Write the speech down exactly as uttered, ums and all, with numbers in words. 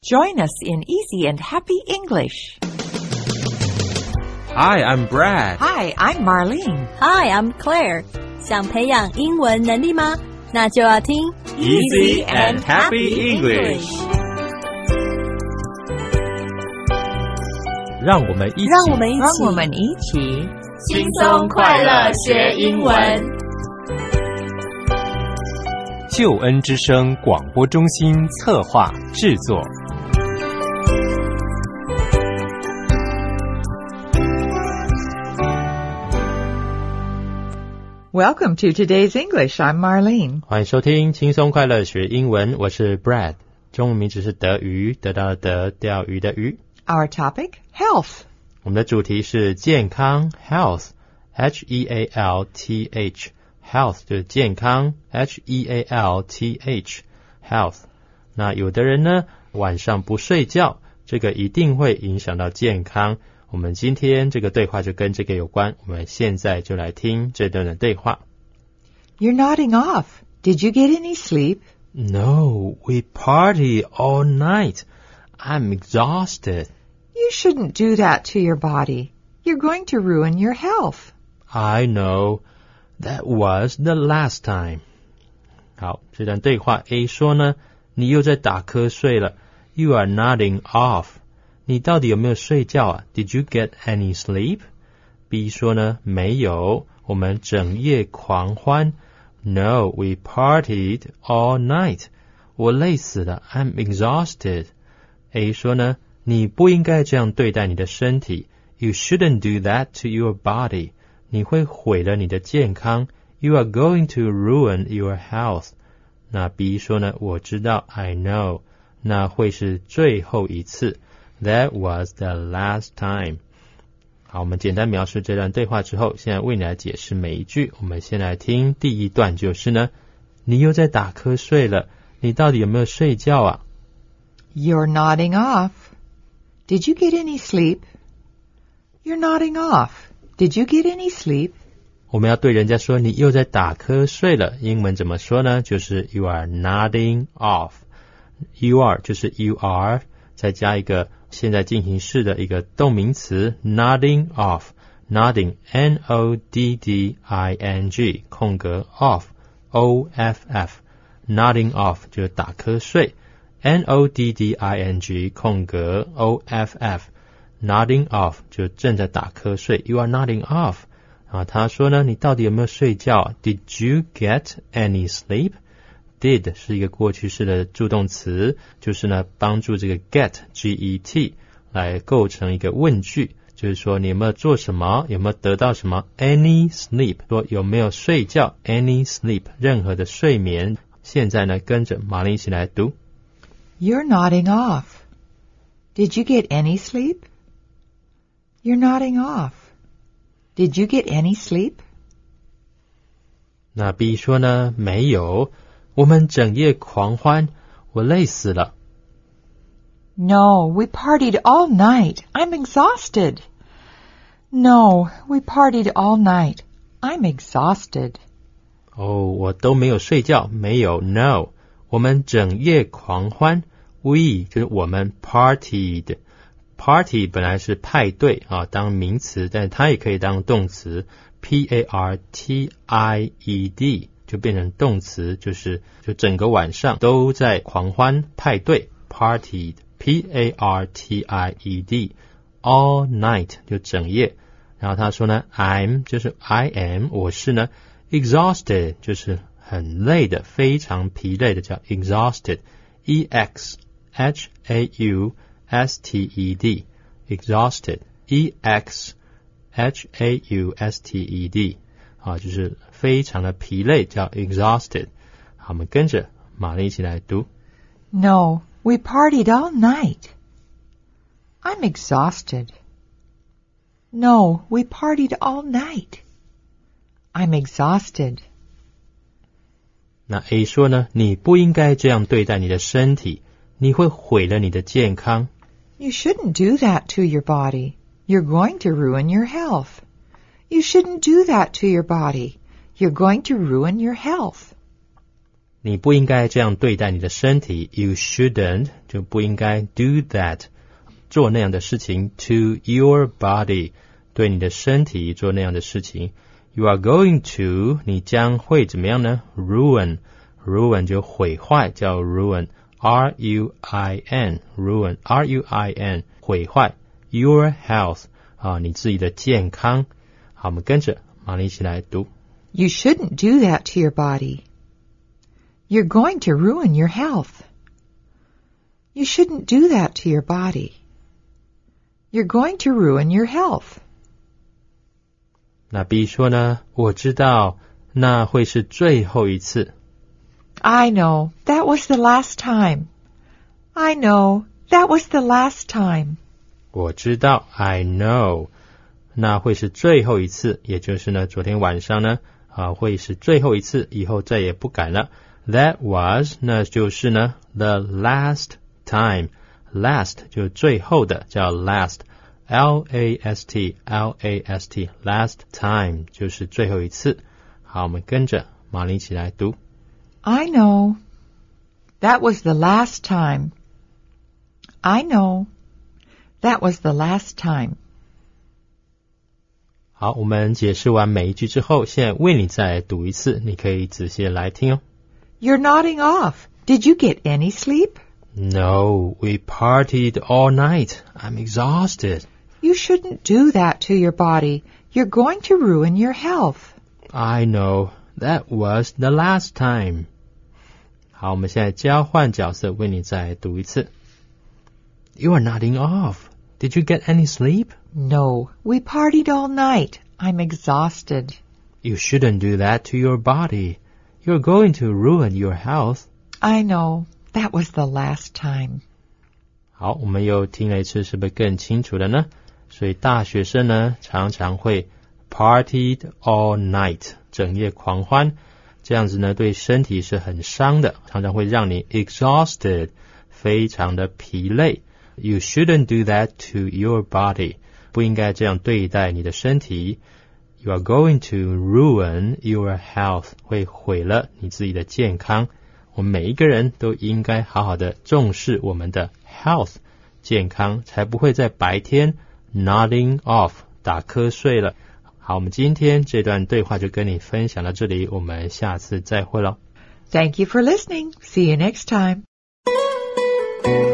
Join us in easy and happy English. Hi, I'm Brad. Hi, I'm Marlene. Hi, I'm Claire. 想培养英文能力吗？那就要听 Easy and Happy English. 让我们一起， 让我们一起， 让我们一起轻松快乐学英文。 救恩之声广播中心策划制作。 Welcome to today's English. I'm Marlene. 欢迎收听轻松快乐学英文，我是 Brad。中文名字是德鱼，得到的德，钓鱼的鱼。 Our topic, health. 我们的主题是健康 health, H E A L T H, health 就是健康 H E A L T H, health. 那有的人呢，晚上不睡觉，这个一定会影响到健康。我们今天这个对话就跟这个有关，我们现在就来听这段的对话。 You're nodding off. Did you get any sleep? No, we party all night. I'm exhausted. You shouldn't do that to your body. You're going to ruin your health. I know. That was the last time. 好，这段对话 A 说呢，你又在打瞌睡了。You are nodding off. 你到底有没有睡觉啊？ Did you get any sleep? B 说呢，没有，我们整夜狂欢。No, we partied all night. 我累死了 I'm exhausted. A 说呢，你不应该这样对待你的身体。You shouldn't do that to your body. 你会毁了你的健康。You are going to ruin your health. 那 B 说呢，我知道 I know. 那会是最后一次。That was the last time. 好，我们简单描述这段对话之后，现在为你来解释每一句。我们先来听第一段，就是呢，你又在打瞌睡了，你到底有没有睡觉啊？ You're nodding off. Did you get any sleep? You're nodding off. Did you get any sleep? 我们要对人家说你又在打瞌睡了，英文怎么说呢？就是 you are nodding off. You are 就是 you are 再加一个现在进行式的一个动名词 nodding off. Nodding N O D D I N G 空格 off O F F. Nodding off 就是打瞌睡 N O D D I N G 空格 O F F. Nodding off 就正在打瞌睡 You are nodding off. 啊，他说呢，你到底有没有睡觉 Did you get any sleep? Did 是一个过去式的助动词，就是呢帮助这个 get G E T 来构成一个问句，就是说你有没有做什么，有没有得到什么 any sleep 说有没有睡觉 any sleep 任何的睡眠。现在呢跟着马林一起来读 You're nodding off. Did you get any sleep? You're nodding off. Did you get any sleep? 那 B 说呢，没有，我们整夜狂欢，我累死了。 No, we partied all night. I'm exhausted. No, we partied all night. I'm exhausted. 哦，我都没有睡觉，没有 no， 我们整夜狂欢 We 就是我们 partied。Party 本来是派对啊，当名词，但它也可以当动词 P A R T I E D 就变成动词，就是就整个晚上都在狂欢派对 Partied P A R T I E D All night 就整夜。然后他说呢 I'm 就是 I am 我是呢 Exhausted 就是很累的，非常疲累的，叫 Exhausted E X H A U S T E D Exhausted E X H A U S T E D 啊，就是非常的疲累，叫 exhausted。 好，我们跟着玛丽一起来读 No, we partied all night. I'm exhausted. No, we partied all night. I'm exhausted. 那 A 说呢，你不应该这样对待你的身体，你会毁了你的健康。 You shouldn't do that to your body. You're going to ruin your health. You shouldn't do that to your body. You're going to ruin your health. 你不应该这样对待你的身体 You shouldn't 就不应该 do that 做那样的事情 to your body 对你的身体做那样的事情 You are going to 你将会怎么样呢 Ruin Ruin 就毁坏叫 ruin R U I N Ruin R U I N 毁坏 Your health 啊你自己的健康好我们跟着马上一起来读 You shouldn't do that to your body.You're going to ruin your health. You shouldn't do that to your body. You're going to ruin your health. 那 B 说呢我知道那会是最后一次 I know, that was the last time. I know, that was the last time. 我知道 I know 那会是最后一次也就是呢昨天晚上呢啊会是最后一次以后再也不敢了That was 那就是呢 the last time last 就最后的叫 last L A S T L A S T last time 就是最后一次好我们跟着马上一起来读 I know that was the last time I know that was the last time 好我们解释完每一句之后现在为你再读一次你可以仔细来听哦 You're nodding off. Did you get any sleep? No, we partied all night. I'm exhausted. You shouldn't do that to your body. You're going to ruin your health. I know. That was the last time. 好，我们现在交换角色，为你再读一次。You are nodding off. Did you get any sleep? No, we partied all night. I'm exhausted. You shouldn't do that to your body.You're going to ruin your health. I know. That was the last time. 好，我们又听了一次，是不是更清楚了呢？所以大学生呢，常常会 partied all night， 整夜狂欢，这样子呢，对身体是很伤的，常常会让你 exhausted， 非常的疲累。You shouldn't do that to your body， 不应该这样对待你的身体。You are going to ruin your health 会毁了你自己的健康我们每一个人都应该好好的重视我们的 health 健康才不会在白天 nodding off 打瞌睡了好我们今天这段对话就跟你分享到这里我们下次再会咯 Thank you for listening. See you next time.